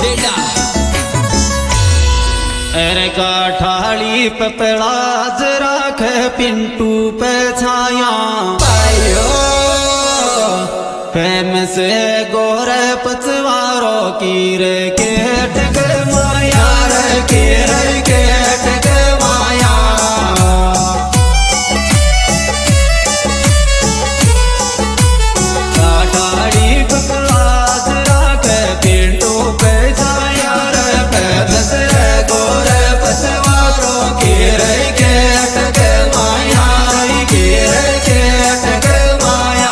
अरे काठाली पे पड़ाज राख पिंटू पे छाया फेम से गोरे पचवारो की रे केट के माया रे केट के माया काठाली पे पड़ाज राख पिंटू पे छाया रे फेम से गोरे पचवारो की रे केट के माया रे केट के माया।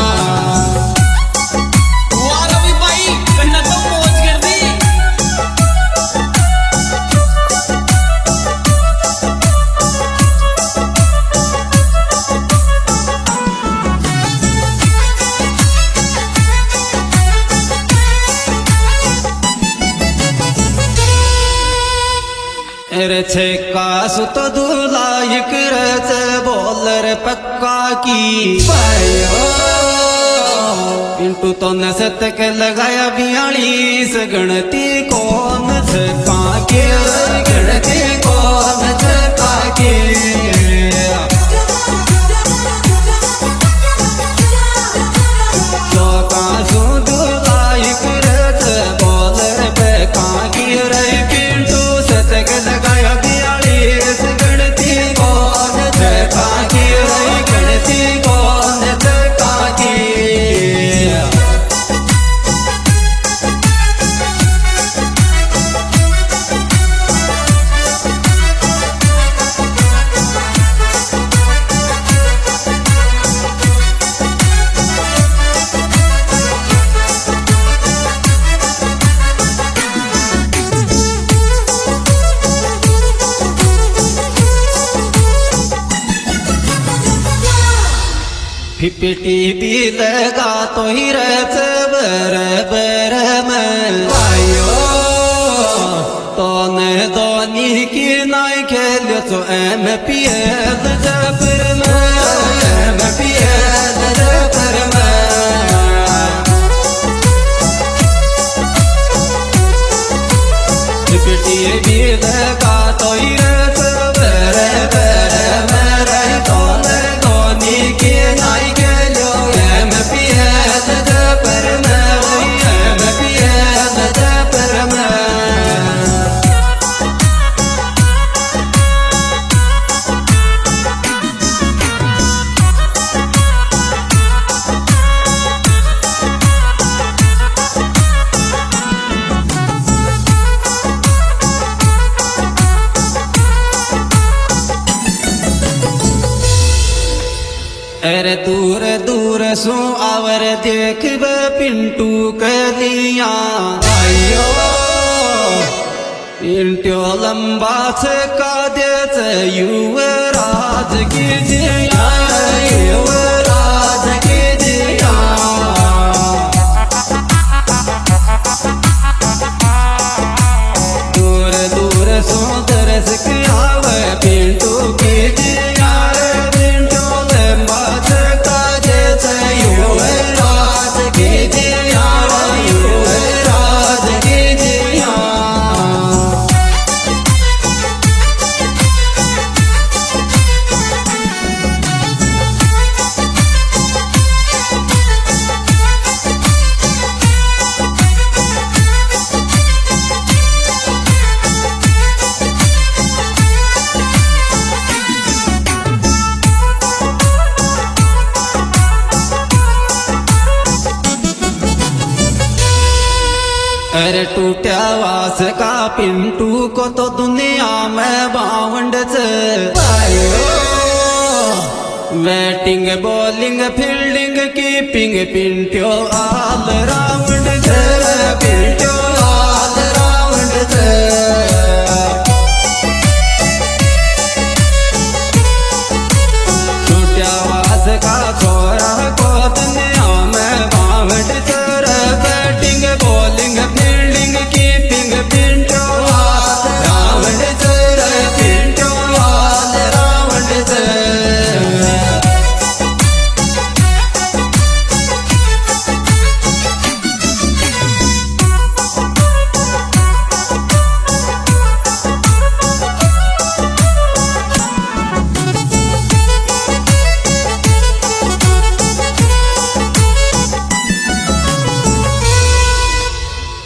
रे छेका सुत दुलायक रच बोलर पक्का की पिंटू तो नसत के लगाया 42 गणती कौन छका के गणती कौन छका के चौका सुत दुलायक रच बोलर पक्का की रे पिंटू सत के लगाया 42 गणती कौन छका की रे गणती कौन छका की। पिपटी भी लगा तो ही रच बर में तो ने दोनी की नाई खेल तो एम पियल जबर में एम पियल जबर में पिपटी भी लगा तो ही रच बर में रही तो ने दोनी की नाई अरे दूर दूर सो आवर देख पिंटू कलिया आयो पिंटू लंबा से का देच युवराज की जिया युवराज की जिया दूर दूर सो दरस की आवे पिंटू की जिया अरे टूटा वास का पिंटू को तो दुनिया में बावंड batting bowling fielding keeping Pintu all round Pintu all round टूटा वास का छोरा को दुनिया में बावंड batting bowling fielding keeping Pintu रावण पिंटू रावण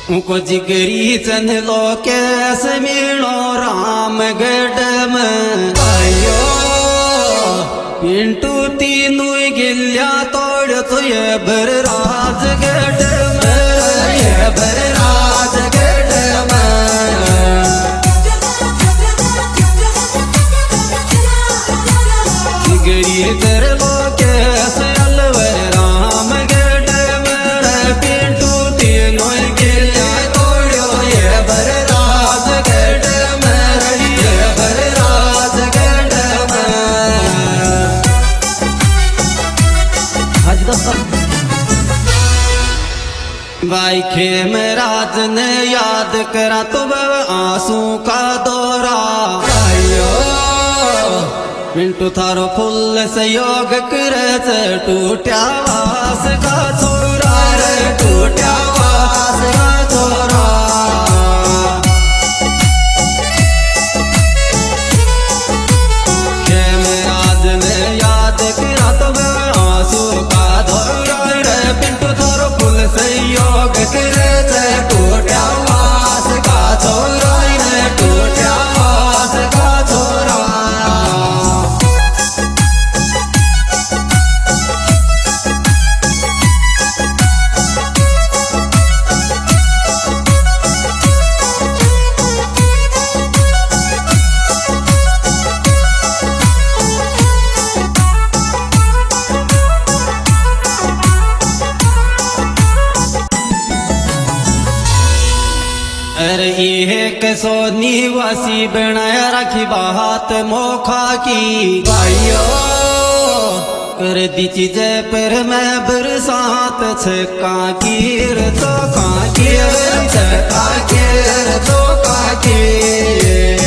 उनको जिगरी चन लो कैसे मिलो रामगढ़ में आयो पिंटू तीनू गिल्या तोड़ तो ये भर राजगढ़ में ये भर राजगढ़ में जिगरी कर लो कैसे अलवर रामगढ़ में पिंटू तीनू गिल्या तोड़ो ये भर राजगढ़ में ये भर राजगढ़ में भाई खेम राज ने याद करा तो आंसू का दौरा आयो पिंटू थारो फुल सहयोग करे टूटा वास का छोरा रे टूटा वास का छोरा खेम राज ने याद करा तो आंसू का दौरा रे पिंटू थारो फुल सहयोग करे टूटा वास का छोरा रे टूटा वास का छोरा अरे एक सोनी वासी बनाया रखी बात मोखा की भाइयों कर दी चीजें पर मैं बरसात छका कीर तो काकीर छका कीर तो काकीर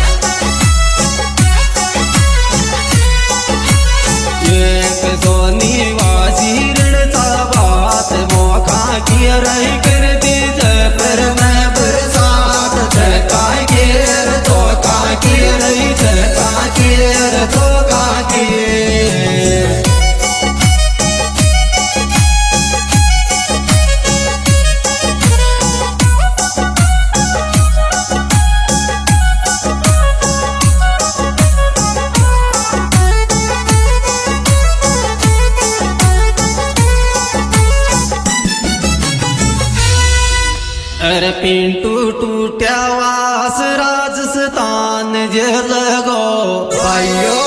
एक सोनी वासी ऋणता बात मोखा की रही कर दी पर मैं अरे पिंटू टूटा वास राजस्थान जेल गो भाइयों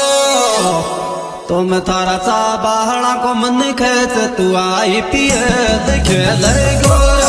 तुम थारा सा बाहला को मन खेच तू आई पिए खेल गो